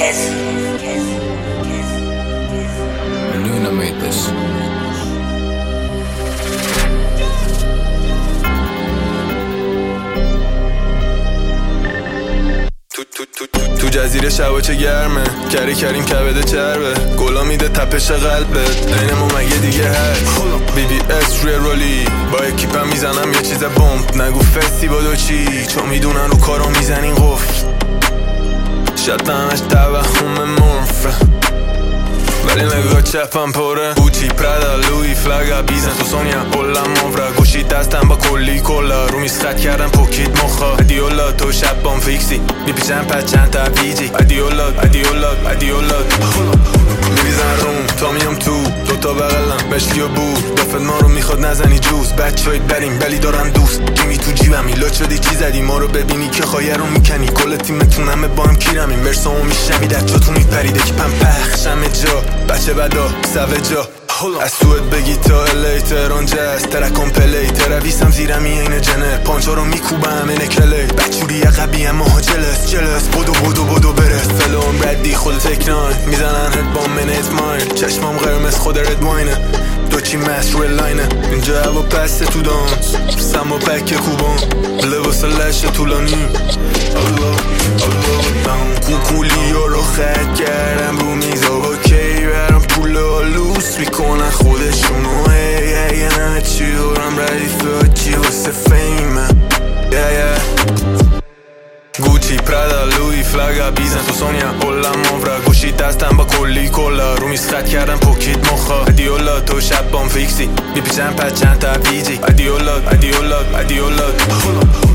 Luna made this. تو جزیره شبا چه گرمه، کری کریم کبده چربه، گلا میده تپش قلبت، بینمون مگه دیگه هست. BBS روی رولی با اکیپم میزنم یه چیز بمب، نگو فستی با دو چی چون میدونن رو کارو میزنین قفل. شاید همش توهم مرفه ولی نگاه چپم پره، بوچی پرادا لوی فلاگا بیزن تو سونیا بولم مفره، گوشی دستم با کلی کلا رو میز خط کردم پوکیت مخا. ادیولا تو شب بام فیکسی میپیچم پس چند تا پیجی، ادیولاد میریزن روم تا میام تو دوتا بغلم مشکی و بور، دافت ما رو میخواد نزنی جوز، بچه‌ای بریم ولی دارن دوست گیمی تو جیبم ایلاد شدی چی زدی ما رو ببینی که خواهی رو میکنی، کل تیمتون همه با هم کیرمیم، ورسامو میشنمی در جاتون میپرید اکیپم پخشم جا بچه بدا سوجا از سوئد بگی تا الی تهران جاز ترکم پلی ترویسم زیرمی این جنه پانچا رو میکوبم اینه کلی بچوری عقبی اما ها جلس بودو برس فلوم ردی خود تکنای میزنن هد با منت ماین چشمام قرمز خود رد واینه دو چی مست روی لاینه اینجا هوا پسته تو دانس سم و پک خوبان لباس لشه طولانی کوکولی رو خط کردم رو میزا با کی برم پول آلوس میکنن خودشونو هی همه چی دارم ردیفه چی واسه فیمه گوچی پرادا لوی فلاگا بیزن تو سونیا بولم مفره، گوشی دستم با کلی کلا رو میز خط کردم پوکیت مخا. ادیولا تو شب بام فیکسی میپیچم پس چند تا پیجی، ادیولاد